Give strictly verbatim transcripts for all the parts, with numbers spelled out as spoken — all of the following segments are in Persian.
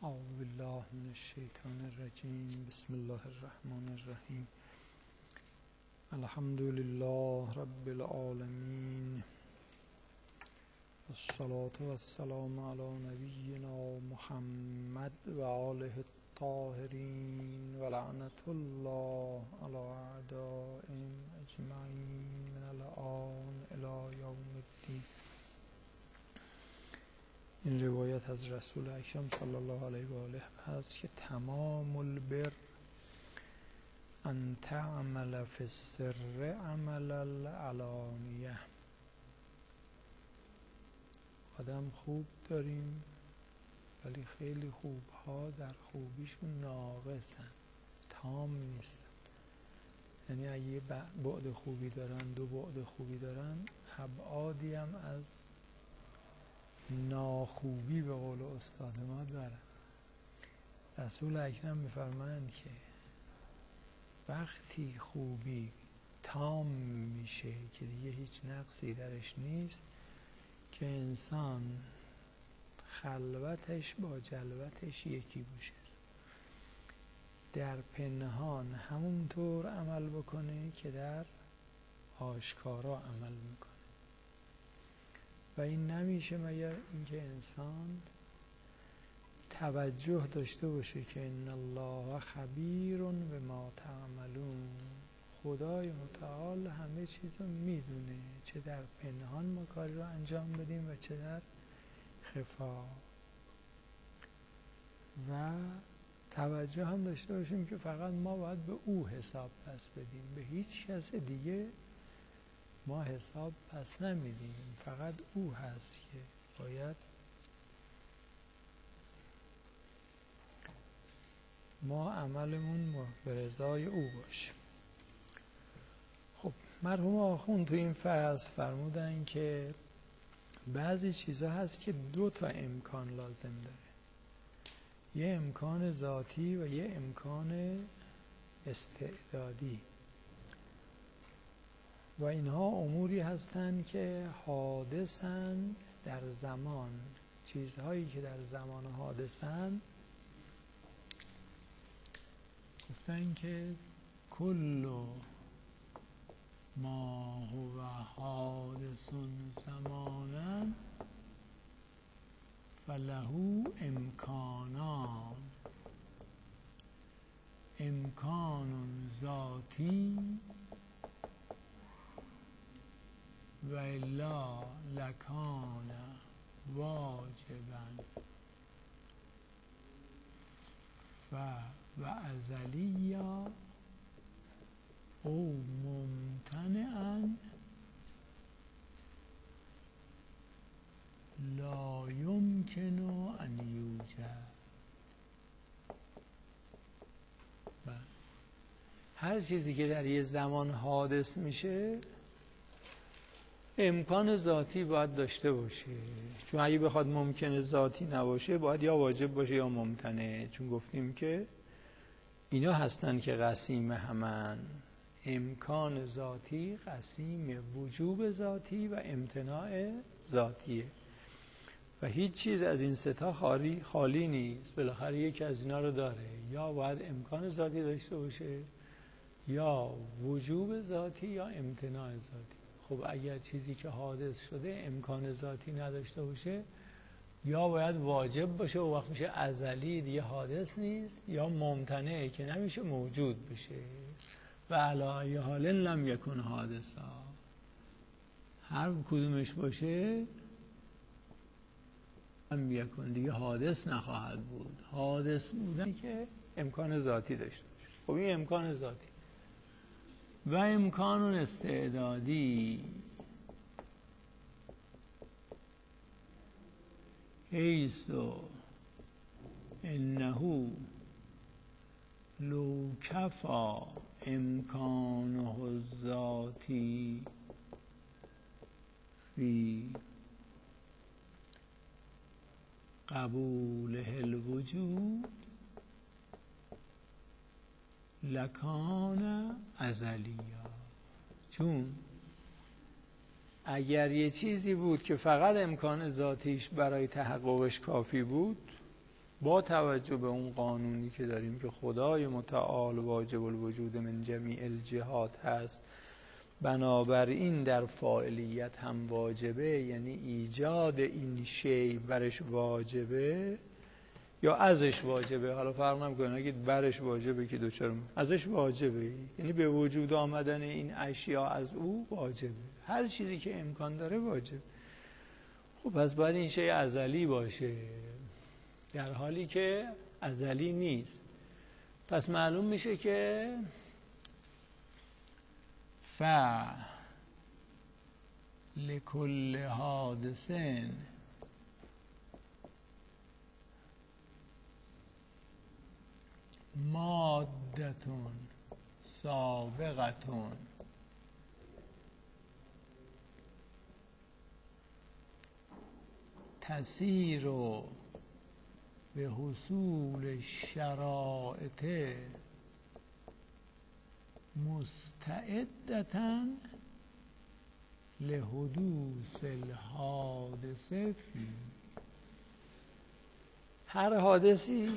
اعوذ بالله من الشیطان الرجیم. بسم الله الرحمن الرحیم. الحمد لله رب العالمین، والصلاة والسلام علی نبینا محمد و آله الطاهرین و لعنت الله علی اعدائهم اجمعین من الآن الی یوم الدین. این روایت از رسول اکرم صلی الله علیه و آله هست که تمام البر ان تعمل فی السر عمل العلانیه. آدم خوب داریم ولی خیلی خوبها در خوبیشون ناقصن، تام نیستن. یعنی اگه یه بعد خوبی دارن، دو بعد خوبی دارن، ابعادی هم از ناخوبی به قول استاد ما دارن. رسول اکرم میفرمایند که وقتی خوبی تام میشه که دیگه هیچ نقصی درش نیست، که انسان خلوتش با جلوتش یکی باشه، در پنهان همونطور عمل بکنه که در آشکارا عمل میکنه. و این نمیشه مگر اینکه انسان توجه داشته باشه که ان الله خبیر بما تعملون. خدای متعال همه چیز رو میدونه، چه در پنهان ما کاری رو انجام بدیم و چه در خفا. و توجه هم داشته باشیم که فقط ما باید به او حساب پس بدیم، به هیچ کس دیگه ما حساب پس نمیدیم. فقط او هست که باید ما عملمون به رضای او باشه. خب مرحوم آخوند تو این فصل فرمودن که بعضی چیزها هست که دو تا امکان لازم داره، یه امکان ذاتی و یه امکان استعدادی. و اینها اموری هستند که حادثن در زمان. چیزهایی که در زمان حادثن گفتن که کل ما هو حادث زمانا فله امکانان، امکان ذاتی و الا لکان واجبا و و ازلیا او ممتنعا لا یمکن ان یوجد. هر چیزی که در یه زمان حادث میشه امکان ذاتی باید داشته باشه، چون اگه بخواد ممکن ذاتی نباشه باید یا واجب باشه یا ممتنع، چون گفتیم که اینا هستن که قسیم همن. امکان ذاتی قسیم وجوب ذاتی و امتناع ذاتیه و هیچ چیز از این سه تا خالی خالی نیست. بالاخره یکی از اینا رو داره، یا باید امکان ذاتی داشته باشه یا وجوب ذاتی یا امتناع ذاتی. خب اگر چیزی که حادث شده امکان ذاتی نداشته باشه، یا باید واجب باشه و وقت میشه ازلی دیگه حادث نیست، یا ممتنعه که نمیشه موجود بشه. و علی ای حال لم یکن حادثا. هر کدومش باشه لم یکن، دیگه حادث نخواهد بود. حادث بودن که امکان ذاتی داشته باشه. خب این امکان ذاتی و امکان استعدادی حیث انه لو کفا امکانه الذاتی فی قبوله الوجود لکان ازلیا. چون اگر یه چیزی بود که فقط امکان ذاتیش برای تحققش کافی بود، با توجه به اون قانونی که داریم که خدای متعال واجب الوجود من جمیع الجهات هست، بنابراین در فاعلیت هم واجبه، یعنی ایجاد این شی برش واجبه یا ازش واجبه، حالا فرق نمیکنه، اگه برش واجبه که دوچار ازش واجبه، یعنی به وجود آمدن این اشیا از او واجبه، هر چیزی که امکان داره واجب. خب پس باید این شی ازلی باشه، در حالی که ازلی نیست. پس معلوم میشه که ف لکل حادثن مادتون سابقتون تسیر به حصول شرائط مستعدتن لحدوث الحادثه فی. هر حادثی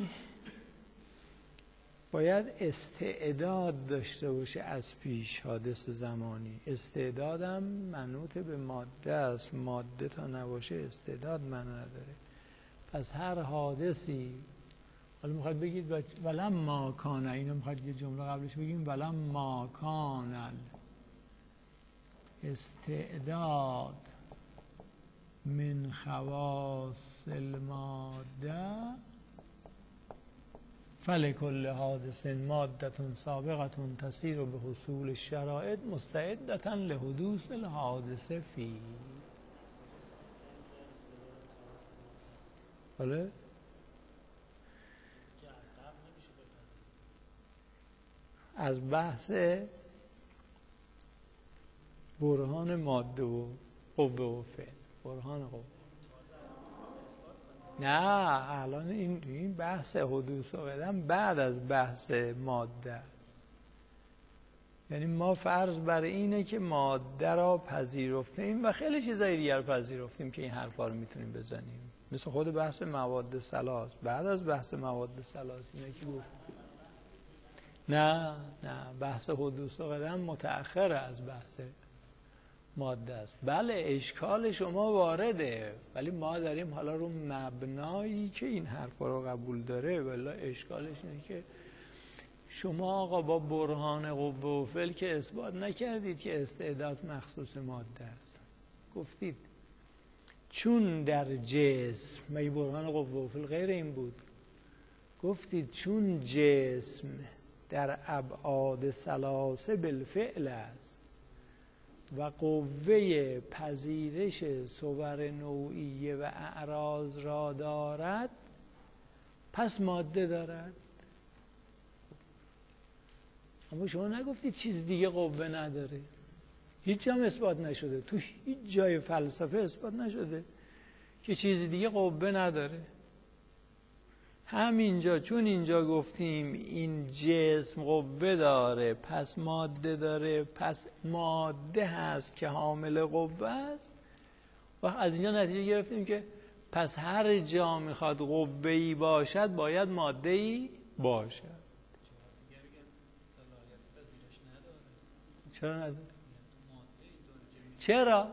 باید استعداد داشته باشه از پیش، حادث زمانی. استعدادم منوط به ماده است، ماده تا نباشه استعداد منو نداره. پس هر حادثی، حالا میخواد بگید ولم ما کان، اینو میخواد یه جمله قبلش بگیم ولم ما کان استعداد من خواص الماده فلکل حادث مادتون سابقتون تسیر به حصول الشرائط مستعدتا لحدوث الحادثه فی. بله؟ از بحث برهان ماده و قوه و فعل، برهان قوه. نه الان این این بحث حدوث و قدم بعد از بحث ماده. یعنی ما فرض بر اینه که ماده را پذیرفتیم و خیلی چیزای دیگر رو پذیرفتیم که این حرفا رو میتونیم بزنیم، مثل خود بحث مواد ثلاث. بعد از بحث مواد ثلاث اینه که گفت نه نه بحث حدوث و قدم متأخر از بحث ماده است. بله اشکال شما وارده، ولی ما داریم حالا رو مبنایی که این حرفا رو قبول داره. ولی اشکالش اینه که شما آقا با برهان قوه و فعل که اثبات نکردید که استعداد مخصوص ماده است. گفتید چون در جسم، مگه برهان قوه و فعل غیر این بود؟ گفتید چون جسم در ابعاد ثلاثه بالفعل است و قوه پذیرش صور نوعیه و اعراض را دارد، پس ماده دارد. اما شما نگفتید چیز دیگه قوه نداره. هیچ جا هم اثبات نشده، تو هیچ جای فلسفه اثبات نشده که چیز دیگه قوه نداره. همینجا چون اینجا گفتیم این جسم قوه داره پس ماده داره، پس ماده هست که حامل قوه است، و از اینجا نتیجه گرفتیم که پس هر جا میخواد قوه‌ای باشد باید ماده‌ای باشد. چرا نداره؟ چرا؟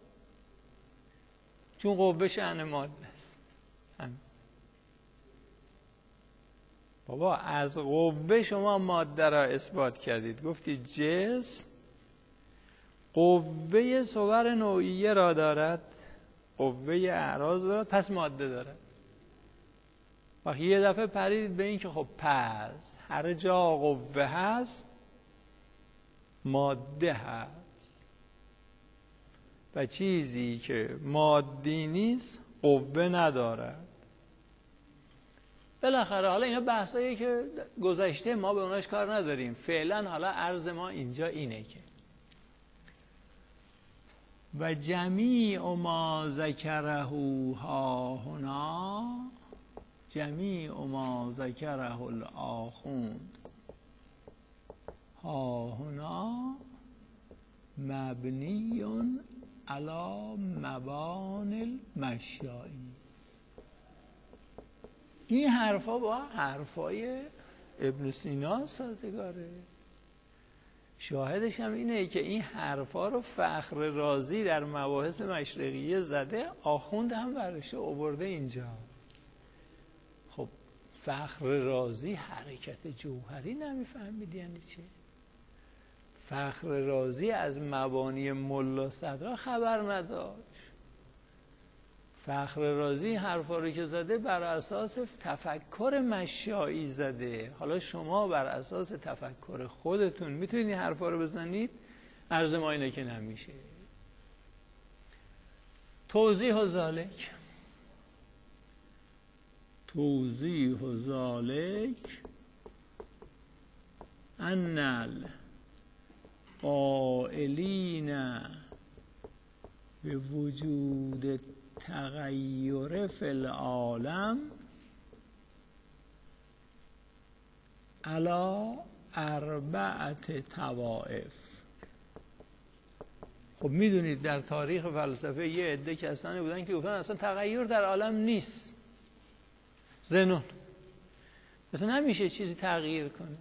چون قوه شأن ماده است. همین. بابا از قوه شما ماده را اثبات کردید، گفتید جسم قوه صور نوعیه را دارد، قوه اعراض دارد، پس ماده دارد. و یه دفعه پرید به این که خب پس هر جا قوه هست ماده هست و چیزی که مادی نیست قوه ندارد. بالاخره حالا اینا بحثایی که گذشته، ما به اوناش کار نداریم. فعلا حالا عرض ما اینجا اینه که و جمیع ما ذکره ها هنا، جمیع ما ذکره الآخوند ها هنا مبنی علی مبان المشیائی. این حرفا با حرفای ابن سینا سازگاره. شاهدش هم اینه که این حرفا رو فخر رازی در مباحث مشرقیه زده، آخوند هم برش آورده اینجا. خب فخر رازی حرکت جوهری نمیفهمید یعنی چه؟ فخر رازی از مبانی ملا صدرا خبر نداشت. فخر رازی حرفا رو که زده بر اساس تفکر مشایی زده. حالا شما بر اساس تفکر خودتون میتونید این حرفا رو بزنید؟ عرض ما اینه که نمیشه. توضیح و ذالک توضیح و ذالک ان القائلین به وجود تغییر فی العالم علی اربعه طوائف. خب میدونید در تاریخ فلسفه یه عده کسانی بودن که گفتن اصلا تغییر در عالم نیست. زنون اصلا نمیشه چیزی تغییر کنه.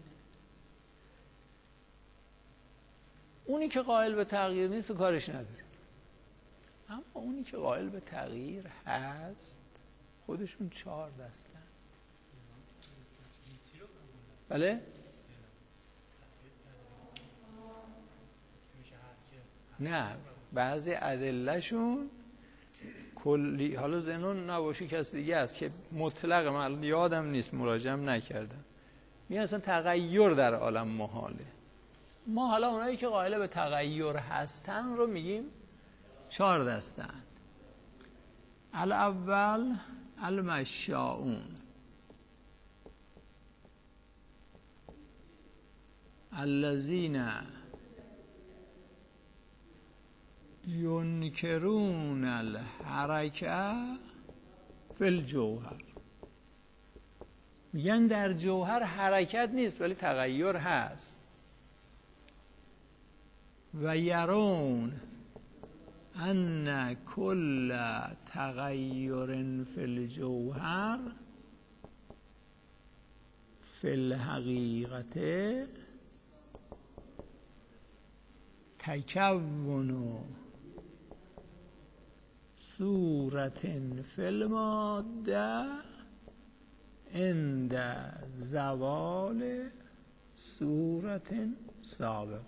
اونی که قائل به تغییر نیست و کارش نداره، اما اونی که قائل به تغییر هست خودشون چهار دستن. بله؟ نه، بعضی ادلهشون کلی، حالا زنون نباشه کسی دیگه است که مطلق، من یادم نیست مراجعم نکردم، میگن اصلا تغییر در عالم محاله. ما حالا اونایی که قائل به تغییر هستن رو میگیم چهار دستن. الاول المشاؤون الذین ینکرون الحرکه فی الجوهر. میگن در جوهر حرکت نیست ولی تغییر هست. و یرون ان کل تغییر فی الجوهر فی الحقیقت تکون صورت فی الماده عند زوال صورت سابقه.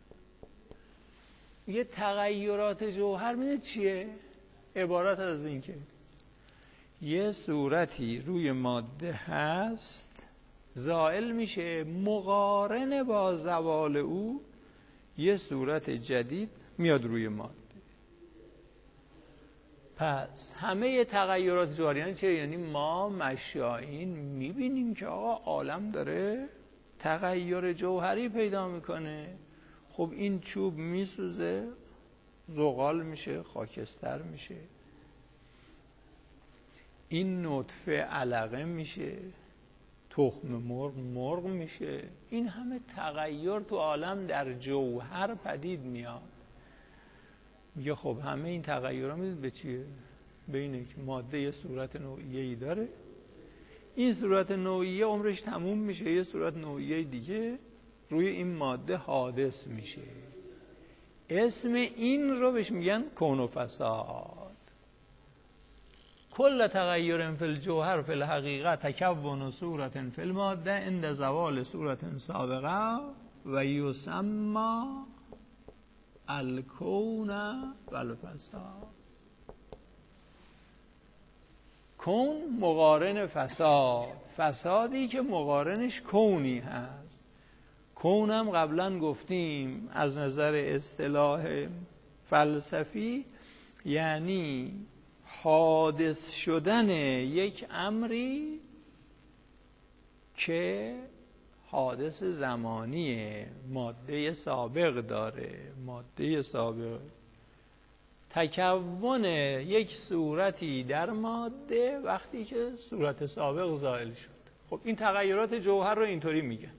یه تغییرات جوهر میدونید چیه؟ عبارت از این که یه صورتی روی ماده هست زائل میشه، مقارن با زوال او یه صورت جدید میاد روی ماده. پس همه تغییرات جوهری یعنی چه؟ یعنی ما مشایین میبینیم که آقا عالم داره تغییر جوهری پیدا میکنه. خب این چوب میسوزه، زغال میشه، خاکستر میشه، این نطفه علقه میشه، تخم مرغ مرغ میشه. این همه تغییر تو عالم در جوهر پدید میاد. میگه خب همه این تغییرها میدید به چیه؟ به اینه که ماده یه صورت نوعیه‌ای داره، این صورت نوعیه عمرش تموم میشه، یه صورت نوعیه دیگه روی این ماده حادث میشه. اسم این رو بهش میگن کون و فساد. کل تغییر فی الجوهر فی الحقیقه تکون صورت فی الماده عند زوال صورت سابقه و یسمى الکون و الفساد. کون مقارن فساد، فسادی که مقارنش کونی هست. کونم قبلا گفتیم از نظر اصطلاح فلسفی یعنی حادث شدن یک امری که حادث زمانی ماده سابق داره. ماده سابق تکون یک صورتی در ماده وقتی که صورت سابق زائل شد. خب این تغییرات جوهر رو اینطوری میگن.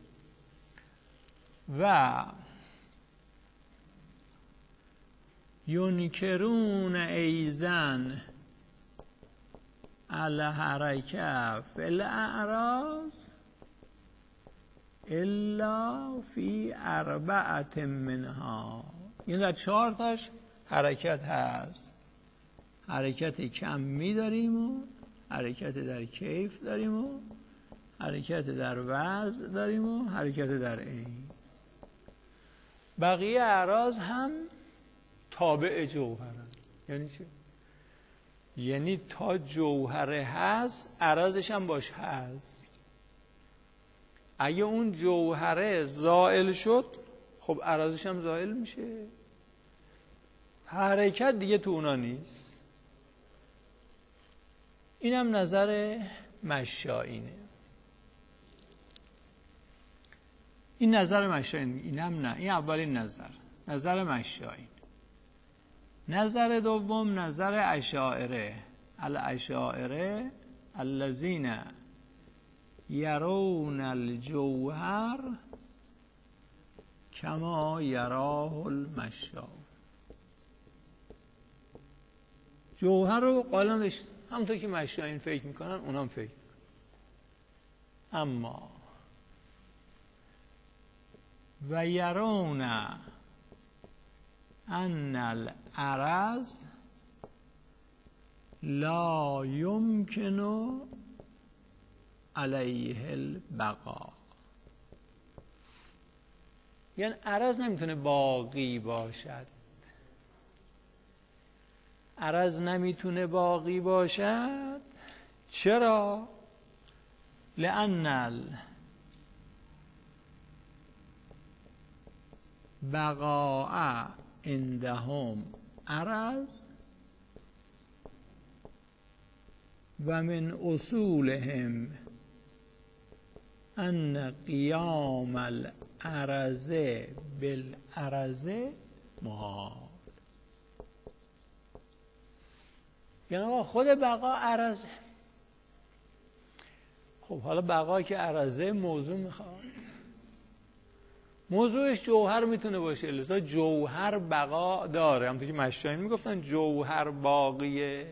و ینکرون ایزن الحرکه فی الاعراض الا فی اربعت منها. یعنی در چهار تاش حرکت هست. حرکت کمی داریم و حرکت در کیف داریم و حرکت در وضع داریم و حرکت در عین. بقیه اعراض هم تابع جوهرن. یعنی چی؟ یعنی تا جوهره هست عرضش هم باش هست. اگه اون جوهره زائل شد خب عرضش هم زائل میشه. حرکت دیگه تو اونا نیست. اینم نظر مشائینه. این نظر مشائین. اینم نه، این اولین نظر، نظر مشائین. نظر دوم نظر اشاعره. الاشاعره الذین یرون الجوهر کما یراه المشاء. جوهر رو قالنش همونطور که مشائین فکر میکنن اونام فکر میکنن. اما و یرون ان العرض لا یمکن علیه البقاء. یعنی عرض نمیتونه باقی باشد. عرض نمیتونه باقی باشد. چرا؟ لأن البقاء عندهم عرض و من اصولهم ان قیام العرض بالعرض محال. یعنی آقا خود بقا عرضه. خب حالا بقا که عرضه موضوع میخواد، موضوعش جوهر میتونه باشه، لذا جوهر بقا داره. همونطور که مشائین میگفتن جوهر باقیه،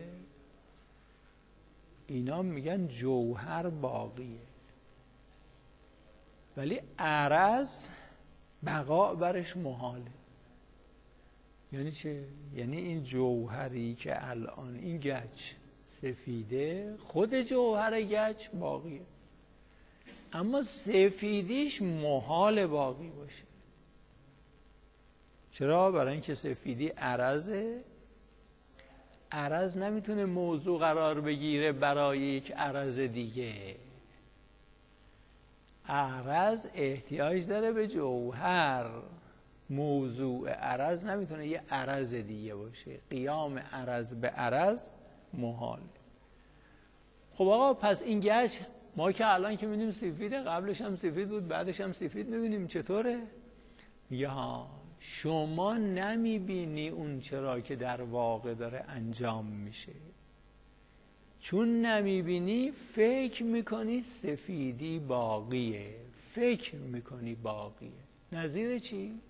اینا میگن جوهر باقیه، ولی عرض بقا برش محاله. یعنی چه؟ یعنی این جوهری که الان این گچ سفیده، خود جوهر گچ باقیه، اما سفیدیش محال باقی باشه. چرا؟ برای اینکه سفیدی عرضه. عرض نمیتونه موضوع قرار بگیره برای یک عرض دیگه. عرض احتیاج داره به جوهر. موضوع عرض نمیتونه یه عرض دیگه باشه. قیام عرض به عرض محاله. خب آقا پس این گچ ما که الان که می‌بینیم سفیده، قبلش هم سفید بود بعدش هم سفید می‌بینیم، چطوره؟ یا شما نمی‌بینی اون چرا که در واقع داره انجام میشه. چون نمی‌بینی فکر می‌کنی سفیدی باقیه، فکر می‌کنی باقیه. نظیر چی؟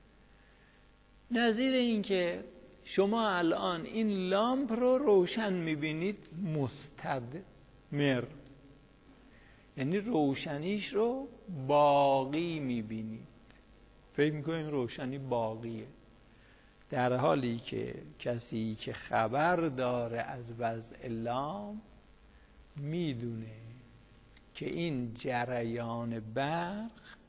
نظیر این که شما الان این لامپ رو روشن می‌بینید مستمر، یعنی روشنیش رو باقی می‌بینید، فکر می‌کنید روشنی باقیه، در حالی که کسی که خبر داره از وضع لامپ میدونه که این جریان برق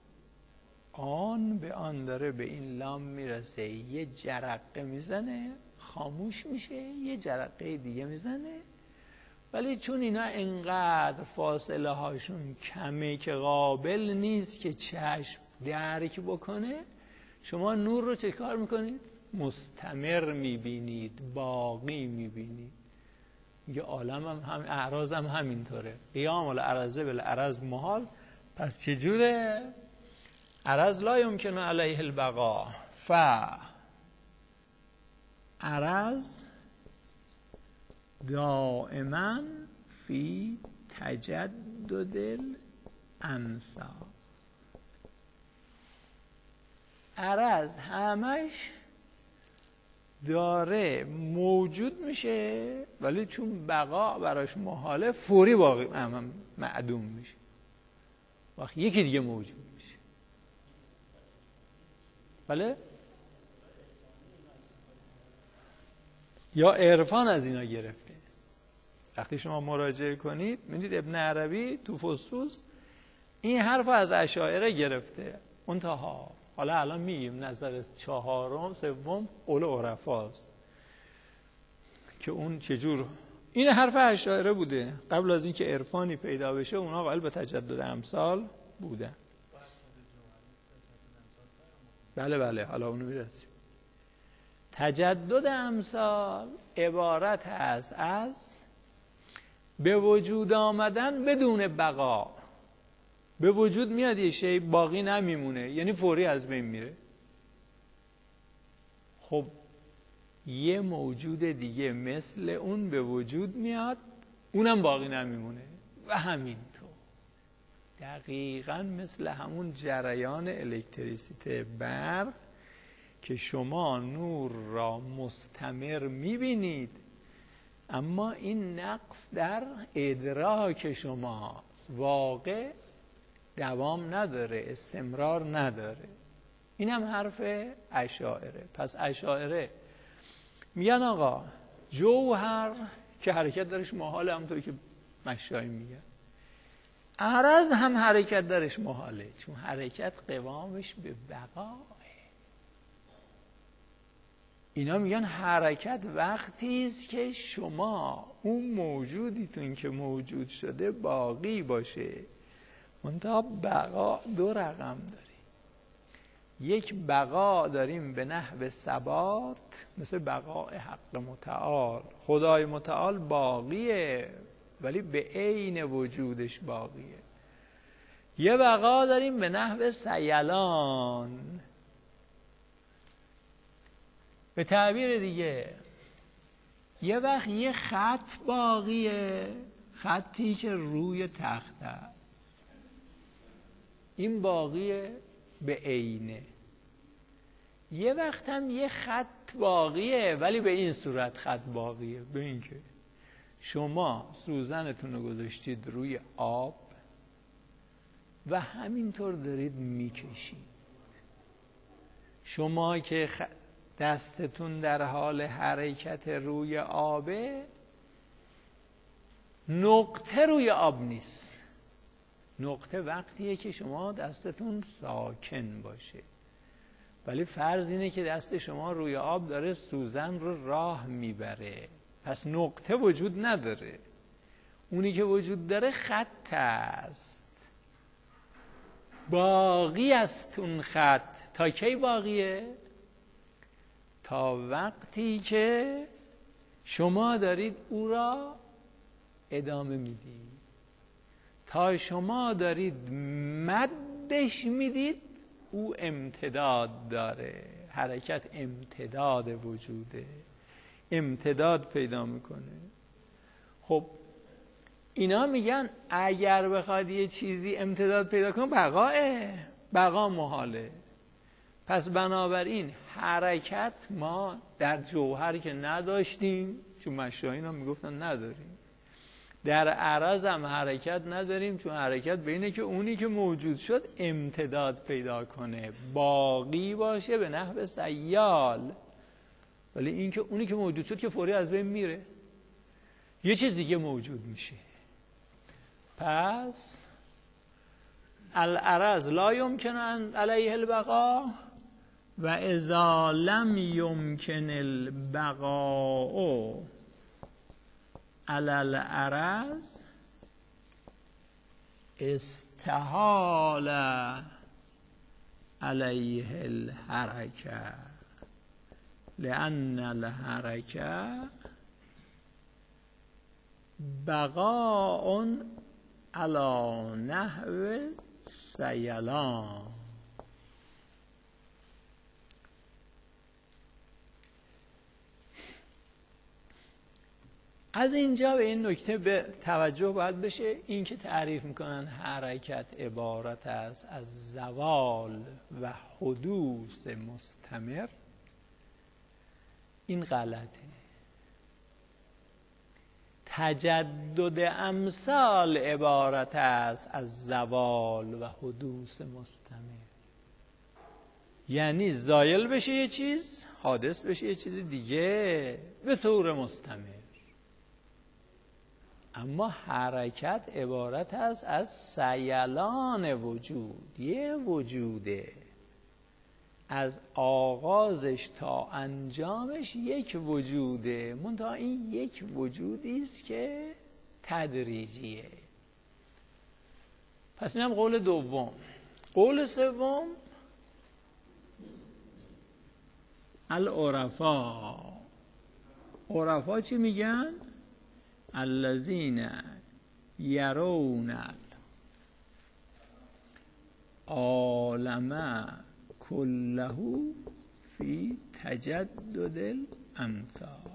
آن به آن داره به این لامپ میرسه، یه جرقه میزنه خاموش میشه، یه جرقه دیگه میزنه، ولی چون اینا انقدر فاصله هاشون کمه که قابل نیست که چشم درک بکنه، شما نور رو چه کار میکنید؟ مستمر میبینید، باقی میبینید. یه عالم هم, هم اعراض هم همینطوره. قیام العرض بالعرض محال. پس چجوره؟ عرض لا یمکن علیه البقاء. ف عرض دائما فی تجدد الامثال. عرض همش داره موجود میشه، ولی چون بقا براش محاله فوری باقی معدوم میشه. وقتی یکی دیگه موجود میشه. بله؟ یا عرفان از اینا گرفته. وقتی شما مراجعه کنید می‌بینید ابن عربی تو فصوص این حرف از اشاعره گرفته. منتها حالا الان میگیم نظر چهارم سوم قول عرفاست که اون چجور این حرف اشاعره بوده. قبل از اینکه عرفانی پیدا بشه اونا قائل به تجدد امثال بودن. بله بله حالا اونو میرسیم. تجدد امثال عبارت است از به وجود آمدن بدون بقا. به وجود میاد یه شی باقی نمیمونه، یعنی فوری از بین میره. خب یه موجود دیگه مثل اون به وجود میاد، اونم باقی نمیمونه و همینطور. دقیقاً مثل همون جریان الکتریسیته برق که شما نور را مستمر میبینید، اما این نقص در ادراک شماست. واقع دوام نداره، استمرار نداره. این هم حرف اشاعره. پس اشاعره میگن آقا جوهر که حرکت درش محاله، همونطور که مشایی میگن. عرض هم حرکت درش محاله، چون حرکت قوامش به بقاه. اینا میگن حرکت وقتی است که شما اون موجودیتون که موجود شده باقی باشه. منتها بقا دو رقم داره. یک بقا داریم به نحو ثبات، مثل بقای حق متعال. خدای متعال باقیه ولی به عین وجودش باقیه. یه بقا داریم به نحو سیلان. به تعبیر دیگه یه وقت یه خط باقیه، خطی که روی تخت است، این باقیه به عینه. یه وقت هم یه خط باقیه ولی به این صورت خط باقیه، به این که شما سوزنتون رو گذاشتید روی آب و همینطور دارید میکشید. شما که خ... دستتون در حال حرکت روی آبه، نقطه روی آب نیست. نقطه وقتیه که شما دستتون ساکن باشه. ولی فرض اینه که دست شما روی آب داره سوزن رو راه میبره. پس نقطه وجود نداره. اونی که وجود داره خط است. باقی است اون خط. تا کی باقیه؟ تا وقتی که شما دارید او را ادامه میدید. تا شما دارید مدش میدید، او امتداد داره. حرکت امتداد وجوده، امتداد پیدا میکنه. خب اینا میگن اگر بخواد یه چیزی امتداد پیدا کنه بقاه، بقا محاله. پس بنابراین حرکت ما در جوهر که نداشتیم، چون مشایین هم میگفتن نداریم. در عرض هم حرکت نداریم، چون حرکت بینه که اونی که موجود شد امتداد پیدا کنه، باقی باشه به نحو سیال. ولی این که اونی که موجود شد که فوری از بین میره، یه چیز دیگه موجود میشه. پس العرض لا یمکن علیه البقاء و اذا لم یمکن البقاء علی العرض استحال علیه الحرکه لأن الحرکه بقاء علی نحو سیلان. از اینجا به این نکته به توجه باید بشه. این که تعریف میکنن حرکت عبارت است از زوال و حدوث مستمر، این غلطه. تجدد امثال عبارت است از زوال و حدوث مستمر. یعنی زایل بشه یه چیز، حادث بشه یه چیز دیگه به طور مستمر. اما حرکت عبارت است از سیلان وجود. یه وجوده، از آغازش تا انجامش یک وجوده، منتها این یک وجودی است که تدریجیه. پس اینم قول دوم. قول سوم، العرفا. عرفا چی میگن؟ الذین یرون العالم کله فی تجدد الامثال.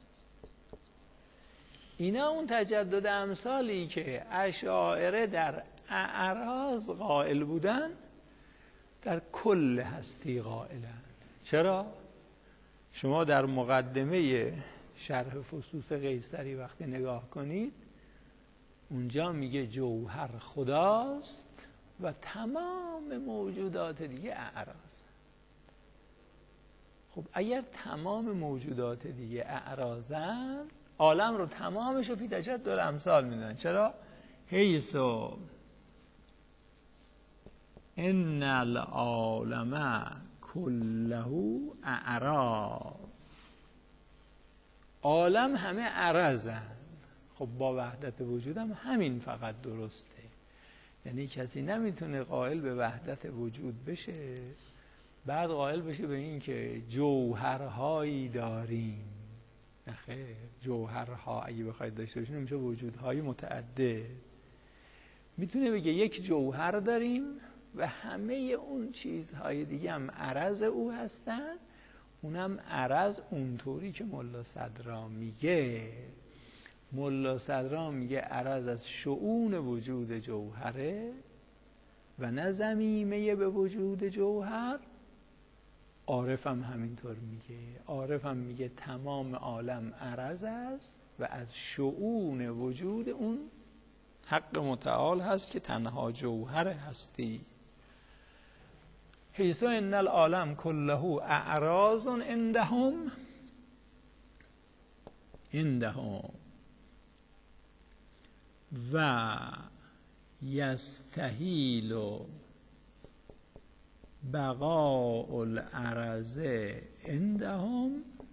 اینا اون تجدد امثالی که اشاعره در اعراض قائل بودن در کل هستی قائلن. چرا؟ شما در مقدمه شرح فصوص قیصری وقتی نگاه کنید، اونجا میگه جوهر خداست و تمام موجودات دیگه اعراض. خب اگر تمام موجودات دیگه اعراضن، عالم رو تمامش رو فی تجدد الامثال میدونن. چرا؟ حیثو ان العالم کله اعراض. عالم همه عرضن. خب با وحدت وجود هم همین فقط درسته. یعنی کسی نمیتونه قائل به وحدت وجود بشه بعد قائل بشه به این که جوهرهایی داریم. نخیر، جوهرها اگه بخواید داشته باشیم میشه وجودهای متعدد. میتونه بگه یک جوهر داریم و همه اون چیزهای دیگه هم عرض او هستن. اونم عرض اونطوری که ملا صدرا میگه. ملا صدرا میگه عرض از شؤون وجود جوهره و نه ضمیمه به وجود جوهر. عارف هم همینطور میگه. عارف هم میگه تمام عالم عرض است و از شؤون وجود اون حق متعال هست که تنها جوهر هستی. حیث ان العالم کله اعراض عندهم عندهم و یستحیل بقاء العرض عندهم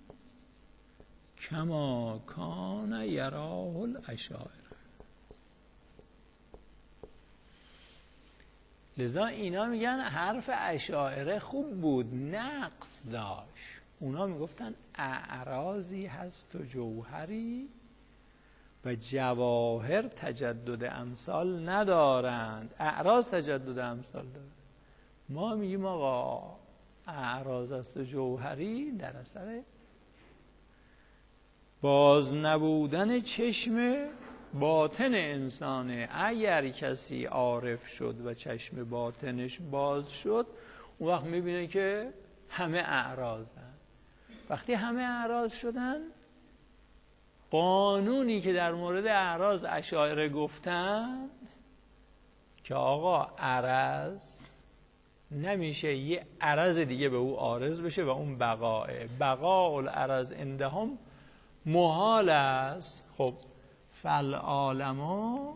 کما کان یراه الاشاعره. لذا اینا میگن حرف اشاعره خوب بود، نقص داشت. اونا میگفتن اعراضی هست و جوهری و جواهر تجدد امثال ندارند. اعراض تجدد امثال دارند. ما میگیم آقا اعراض است و جوهری در اثر باز نبودن چشم باطن انسانه. اگر کسی عارف شد و چشم باطنش باز شد، اون وقت میبینه که همه اعراضن. وقتی همه اعراض شدن، قانونی که در مورد اعراض اشاعره گفتن که آقا عرض نمیشه یه عرض دیگه به او عارض بشه و اون بقاه بقاء العرض عندهم محال است. خب فالعالم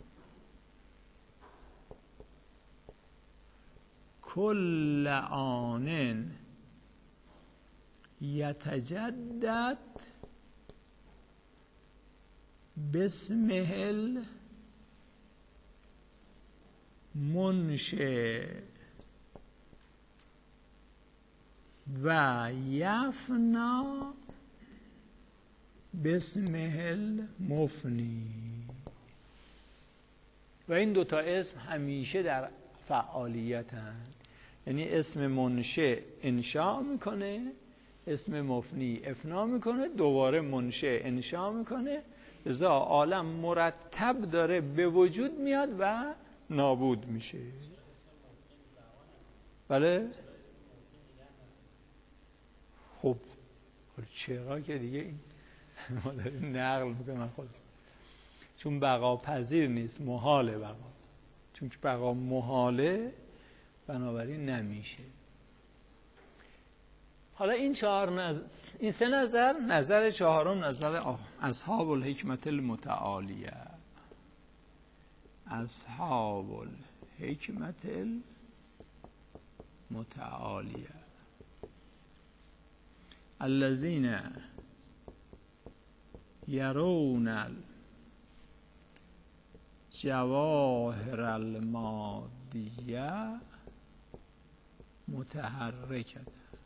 کل آن یتجدد باسمه المنشئ و یفنا باسمه المفنی. و این دوتا اسم همیشه در فعالیت هست. یعنی اسم منشئ انشاء میکنه، اسم مفنی افنا میکنه، دوباره منشئ انشاء میکنه. لذا عالم مرتب داره به وجود میاد و نابود میشه. بله؟ خب چرا که دیگه این ما داریم نقل میکنم خود، چون بقا پذیر نیست، محاله بقا، چون که بقا محاله بنابراین نمیشه. حالا این چهار نظر، این سه نظر، نظر چهارم نظر اصحاب الحکمت المتعالیه. اصحاب الحکمت المتعالیه الذین یرون الجواهر المادیه متحرکه.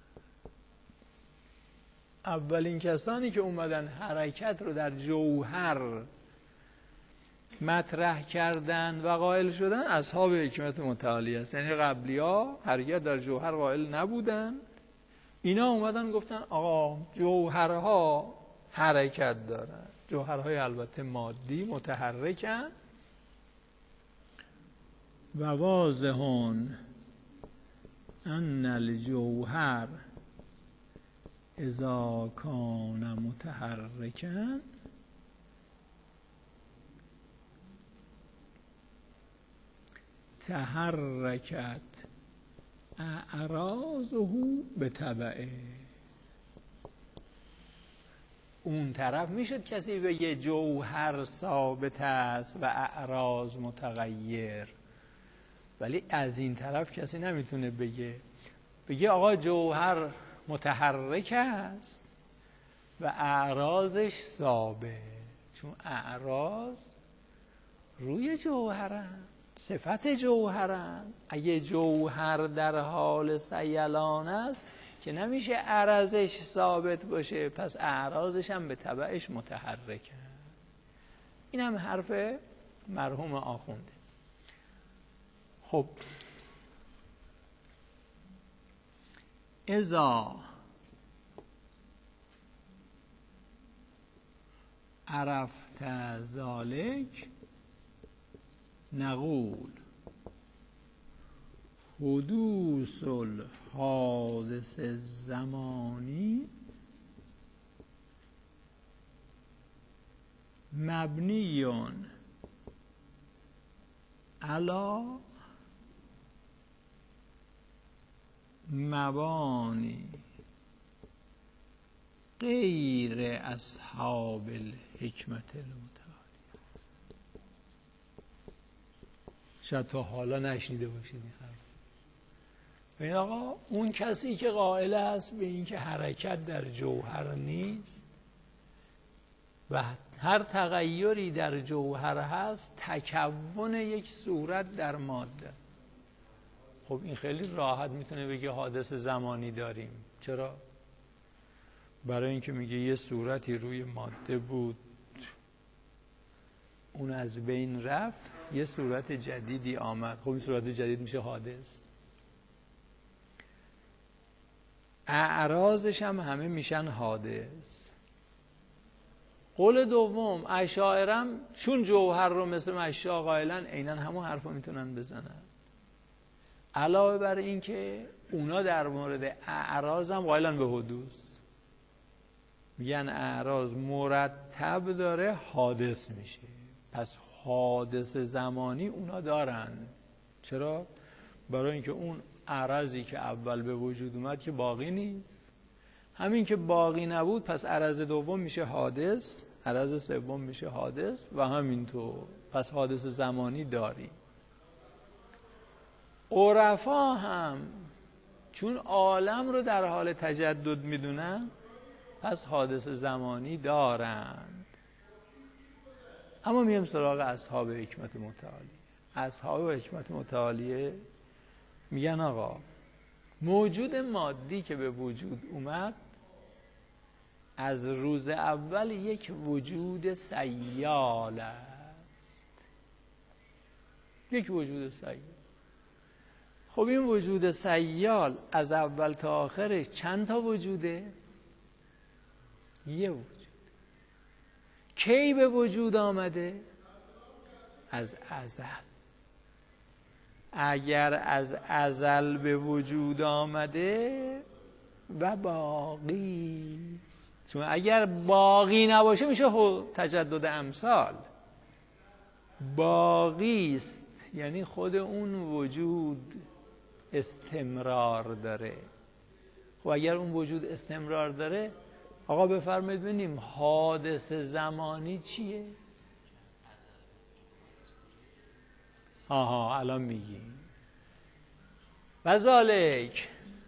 اولین کسانی که اومدن حرکت رو در جوهر مطرح کردن و قائل شدن اصحاب حکمت متعالیه است. یعنی قبلی ها حرکت در جوهر قائل نبودن، اینا اومدن گفتن آقا جوهرها حرکت دارن، جوهرهای البته مادی متحرکن. و واضحون ان الجوهر اذا کان متحرکا تحرکت اعراضه بتبعه. اون طرف میشد کسی بگه جوهر ثابت است و اعراض متغیر، ولی از این طرف کسی نمیتونه بگه بگه آقا جوهر متحرک است و اعراضش ثابت، چون اعراض روی جوهرن، صفت جوهرن. اگه جوهر در حال سیلان است که نمیشه عرضش ثابت باشه، پس اعراضش هم به تبعش متحرکن. این هم حرف مرحوم آخونده. خب اذا عرفت ذلك نقول حدوث الحادث الزمانی مبنی علی مبانی غیر اصحاب الحکمت المتعالیه. شاید تا حالا نشنیده باشید این حرف. ببین آقا اون کسی که قائل است به این که حرکت در جوهر نیست و هر تغییری در جوهر هست تکون یک صورت در ماده، خب این خیلی راحت میتونه بگه حادث زمانی داریم. چرا؟ برای اینکه میگه یه صورتی روی ماده بود، اون از بین رفت، یه صورت جدیدی آمد، خب این صورت جدید میشه حادث. اعراضش هم همه میشن حادث. قول دوم اشاعرم چون جوهر رو مثل مشا قائلن، عیناً همون حرفو میتونن بزنن. علاوه بر این که اونا در مورد اعراض هم قائلن به حدوث، میگن اعراض مرتب داره حادث میشه، پس حادث زمانی اونا دارن. چرا؟ برای اینکه اون عرضی که اول به وجود اومد که باقی نیست، همین که باقی نبود پس عرض دوم میشه حادث، عرض سوم میشه حادث و همینطور، پس حادث زمانی داری. عرفا هم چون عالم رو در حال تجدد میدونن پس حادث زمانی دارند. اما میام سراغ اصحاب حکمت متعالیه. اصحاب حکمت متعالیه میگن آقا موجود مادی که به وجود اومد از روز اول یک وجود سیال است، یک وجود سیال. خب این وجود سیال از اول تا آخرش چند تا وجوده؟ یه وجود. کی به وجود آمده؟ از ازل. اگر از ازل به وجود آمده و باقی است. چون اگر باقی نباشه میشه تجدد امثال. باقی است یعنی خود اون وجود استمرار داره. خب اگر اون وجود استمرار داره، آقا بفرمایید ببینیم حادث زمانی چیه؟ آها الان میگیم وذالک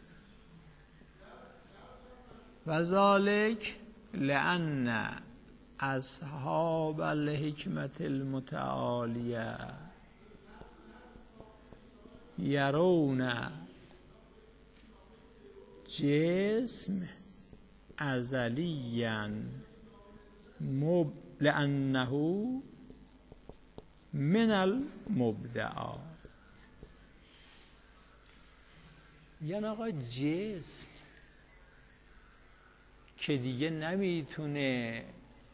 وذالک لأن اصحاب الحکمت المتعالیه یرون جسم ازلیا مب... لأنه من المبدعات. یعنی آقا جسم که دیگه نمیتونه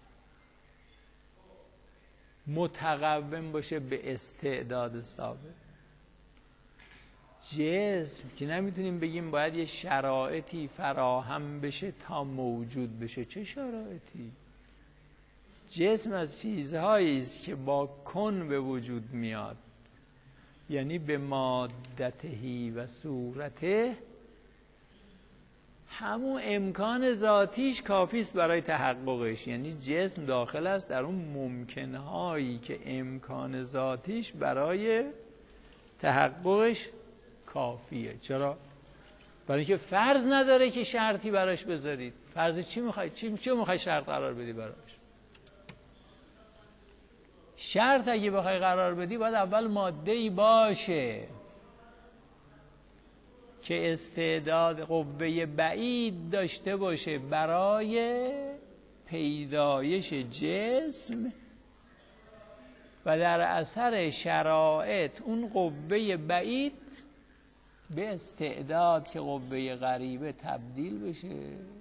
متقوم باشه به استعداد ثابت، جسم که نمیتونیم بگیم باید یه شرایطی فراهم بشه تا موجود بشه. چه شرایطی؟ جسم از چیزهایی است که با کن به وجود میاد، یعنی به مادتهی و صورته، همون امکان ذاتیش کافی است برای تحققش. یعنی جسم داخل است در اون ممکنهایی که امکان ذاتیش برای تحققش کافیه. چرا؟ برای اینکه فرض نداره که شرطی براش بذارید. فرض چی میخواید؟ چی چی میخواید شرط قرار بدی براش؟ شرط اگه بخوای قرار بدی باید اول ماده‌ای باشه که استعداد قوه بعید داشته باشه برای پیدایش جسم و در اثر شرایط اون قوه بعید به استعداد که قوه غریبه تبدیل بشه.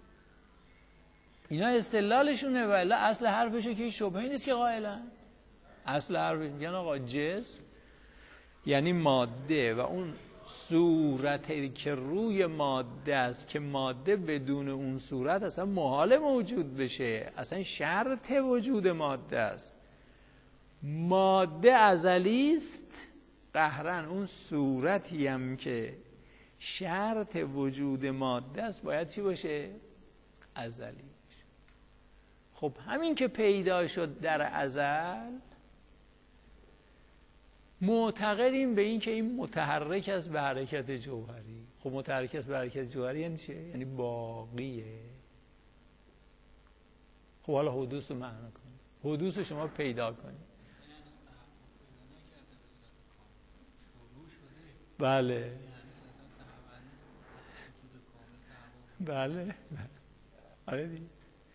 اینا استدلالشونه، ولی اصل حرفشه که شبهه نیست که قائلن. اصل حرفش میگن آقا جسم یعنی ماده و اون صورتی که روی ماده است که ماده بدون اون صورت اصلا محال موجود بشه، اصلا شرط وجود ماده است. ماده ازلی است قهرن، اون صورتی هم که شرط وجود ماده است باید چی باشه؟ ازلی باشه. خب همین که پیدا شد در ازل، معتقدیم به این که این متحرک است به حرکت جوهری. خب متحرک است به حرکت جوهری یعنی چه؟ یعنی باقیه. خب حالا حدوث رو معنا کنید، حدوث رو شما پیدا کنید. بله بله آره دیگه.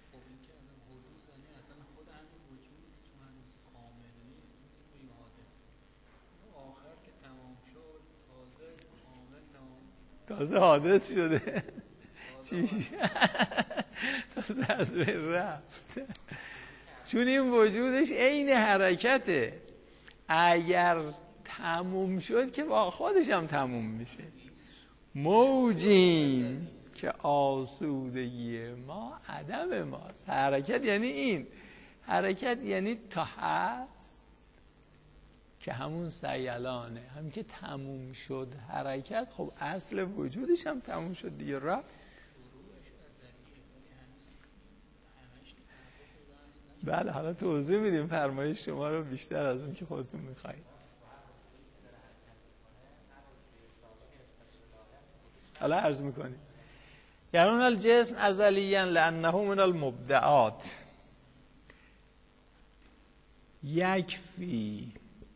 تازه حادث شده چی؟ تازه از بین رفت، چون این وجودش عین حرکته. اگر تموم شد که با خودش هم تموم میشه. موجیم که آسودگی ما عدم ماست. حرکت یعنی این، حرکت یعنی تا هست که همون سیلانه، هم که تموم شد حرکت، خب اصل وجودش هم تموم شد دیگه، رفت. بله حالا توضیح میدیم فرمایش شما رو بیشتر از اون که خودتون میخواید. حالا عرض میکنیم یرون الجسم ازلیا لانه من المبدعات یکفی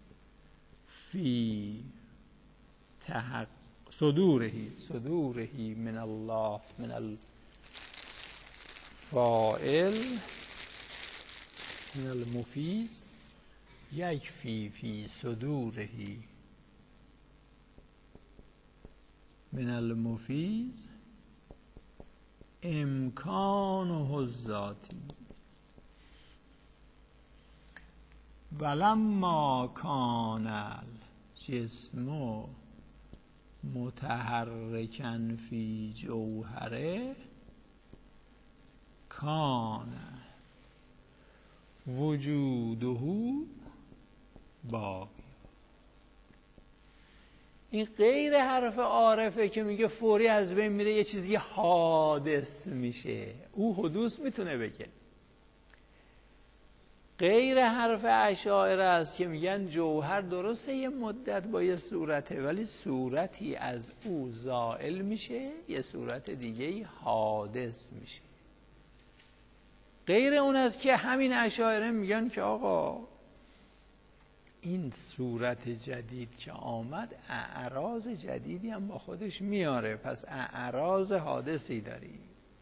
فی تحق صدورهی صدورهی من الله من الفاعل من المفید یکفی فی صدورهی من المفید امکانه الذاتی ولما کان الجسم متحرکا فی جوهره کان وجوده باقی. این غیر حرف عارفه که میگه فوری از بین میره، یه چیزی حادث میشه، او حدوث میتونه بگه. غیر حرف اشاعره است که میگن جوهر درسته یه مدت با یه صورته، ولی صورتی از او زائل میشه، یه صورت دیگه حادث میشه. غیر اون است که همین اشاعره میگن که آقا این صورت جدید که آمد اعراض جدیدی هم با خودش میاره، پس اعراض حادثی داری.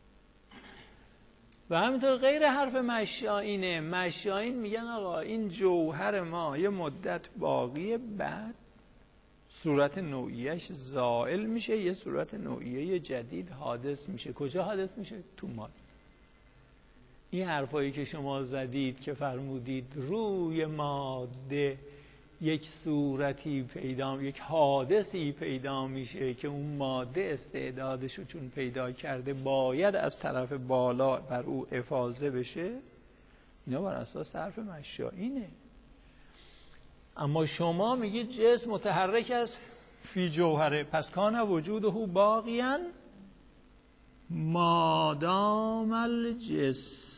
و همینطور غیر حرف مشائینه. مشائین میگن آقا این جوهر ما یه مدت باقیه، بعد صورت نوعیش زائل میشه، یه صورت نوعیه جدید حادث میشه. کجا حادث میشه؟ تو ماده. این حرفایی که شما زدید که فرمودید روی ماده یک صورتی پیدا، یک حادثی پیدا میشه که اون ماده استعدادشو چون پیدا کرده باید از طرف بالا بر او افاضه بشه، اینا بر اساس حرف مشائینه. اما شما میگید جسم متحرک است فی جوهره، پس کان وجوده باقیاً مادام الجسم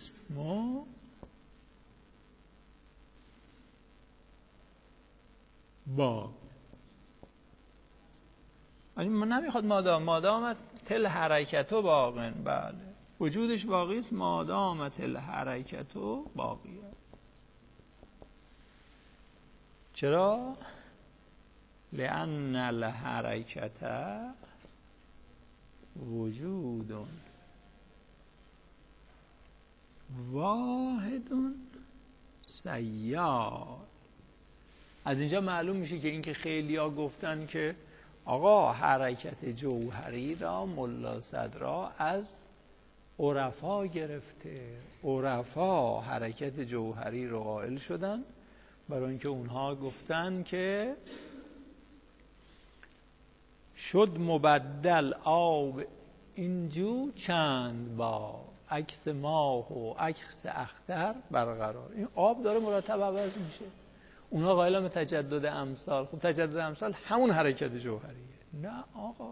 با. ولی من نمیخواد مادام مادامت تل حرکتو باقین، بله وجودش باقی است مادامت الحرکتو باقیه. چرا؟ لأن الحرکت وجود واحد سیال. از اینجا معلوم میشه که اینکه خیلی ها گفتن که آقا حرکت جوهری را ملا صدرا از عرفا گرفته، عرفا حرکت جوهری رو قائل شدن، برای اینکه اونها گفتن که شد مبدل آب اینجو چند با عکس ماه و عکس اختر برقرار. این آب داره مرتب عوض میشه. اونها قائلن به تجدد امثال. خب تجدد امثال همون حرکت جوهریه. نه آقا،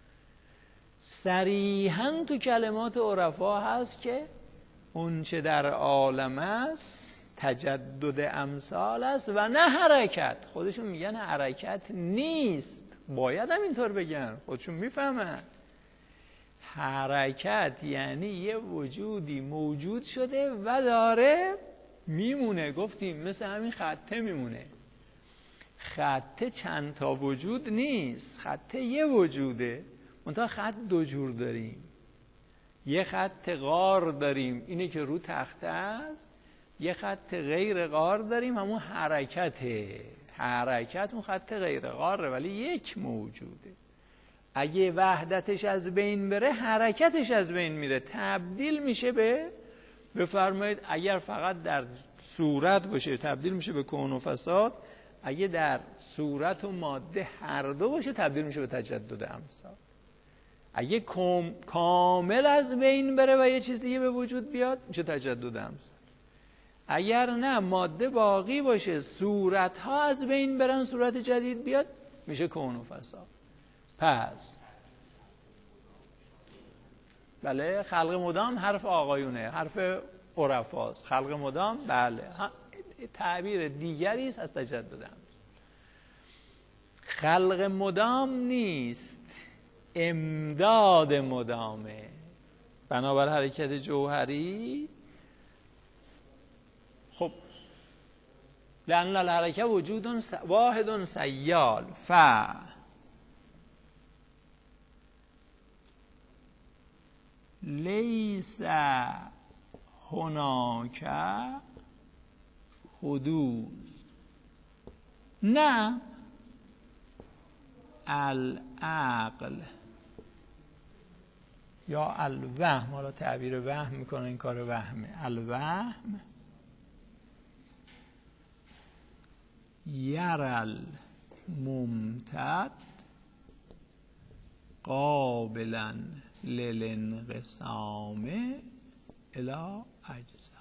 صریحاً تو کلمات عرفا هست که اون چه در عالم است تجدد امثال است و نه حرکت. خودشون میگن حرکت نیست، باید هم اینطور بگن، خودشون میفهمن. حرکت یعنی یه وجودی موجود شده و داره میمونه. گفتیم مثل همین خطه میمونه. خطه چند تا وجود نیست، خطه یه وجوده. منتها خط دو جور داریم. یه خط غار داریم، اینه که رو تخته است. یه خط غیر غار داریم، همون حرکته. حرکت اون خط غیر غاره ولی یک موجوده. اگه وحدتش از بین بره حرکتش از بین میره، تبدیل میشه به بفرمایید اگر فقط در صورت باشه تبدیل میشه به کون و فساد، اگه در صورت و ماده هر دو باشه تبدیل میشه به تجدد امثال. اگه کامل از بین بره و یه چیز دیگه به وجود بیاد میشه تجدد امثال. اگر نه ماده باقی باشه صورت ها از بین برن صورت جدید بیاد میشه کون و فساد. پس بله خلق مدام حرف آقایونه، حرف عرفاست. خلق مدام بله تعبیر دیگری است از تجدد امثال. خلق مدام نیست، امداد مدامه. بنابر حرکت جوهری خب لأن الحرکت وجود واحد سیال ف لیس هناک حدوث نه العقل یا الوهم. حالا تعبیر وهم میکنه، این کار وهمه. الوهم یرل ممتد قابلا للانقسام الی اجزا.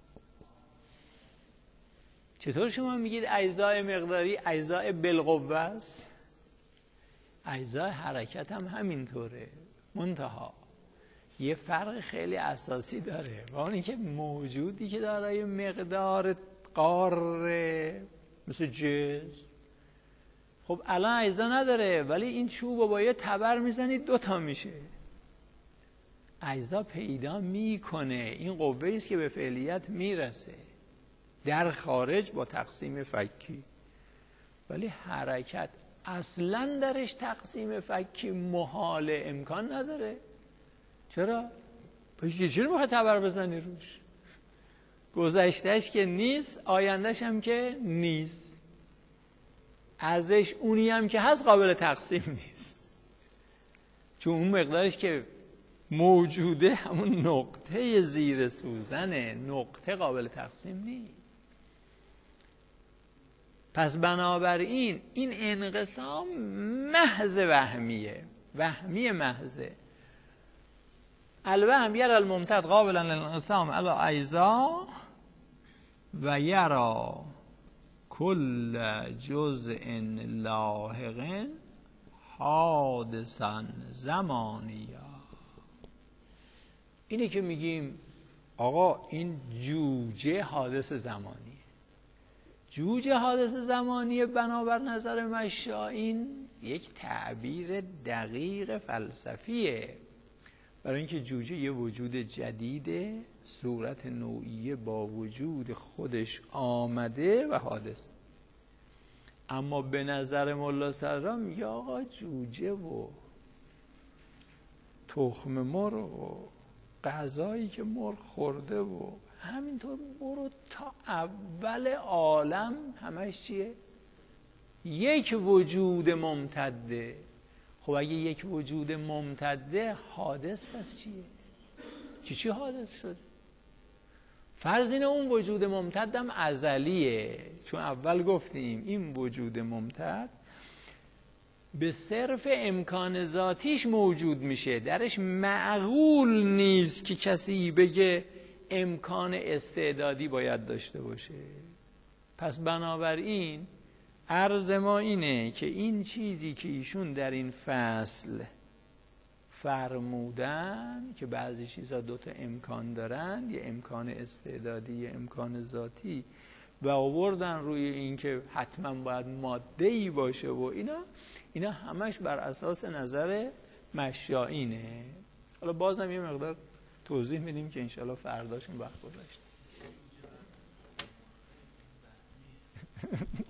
چطور شما میگید اجزای مقداری اجزای بالقوه است؟ اجزای حرکت هم همینطوره، منتها یه فرق خیلی اساسی داره و اون اینکه موجودی که دارای مقدار قاره مثل جسم، خب الان اجزا نداره، ولی این چوب رو با یه تبر میزنید دوتا میشه. اجزا پیدا میکنه، این قوه است که به فعلیت میرسه در خارج با تقسیم فکی. ولی حرکت اصلا درش تقسیم فکی محال، امکان نداره. چرا؟ پس چرا میخوای تبر بزنی روش؟ گذشتهش که نیست، آیندهش هم که نیست، ازش اونی هم که هست قابل تقسیم نیست، چون اون مقدارش که موجوده همون نقطه زیر سوزنه، نقطه قابل تقسیم نیست. پس بنابراین این انقسام محض وهمیه، وهمی محضه. الوهم یرا الممتد قابلا للانقسام علی اجزا و یرا کل جزء لاحق حادثا زمانیا. اینه که میگیم آقا این جوجه حادث زمانیه. جوجه حادث زمانیه بنابر نظر مشائین یک تعبیر دقیق فلسفیه، برای اینکه جوجه یه وجود جدیده، صورت نوعیه با وجود خودش آمده و حادث. اما به نظر ملا صدرا میگه آقا جوجه و تخم مرغ و غذایی که مرغ خورده و همینطور برو تا اول عالم همش چیه؟ یک وجود ممتده. خب اگه یک وجود ممتده حادث پس چیه؟ چی چی حادث شده؟ فرض اینه اون وجود ممتدم ازلیه، چون اول گفتیم این وجود ممتد به صرف امکان ذاتیش موجود میشه، درش معقول نیست که کسی بگه امکان استعدادی باید داشته باشه. پس بنابراین عرض ما اینه که این چیزی که ایشون در این فصل فرمودن که بعضی چیزا دوتا امکان دارن، یه امکان استعدادی یه امکان ذاتی، و آوردن روی این که حتما باید ماده‌ای باشه و اینا اینا همش بر اساس نظر مشائینه. حالا بازم یه مقدار توضیح میدیم که انشالله فرداشون وقت گذاشت.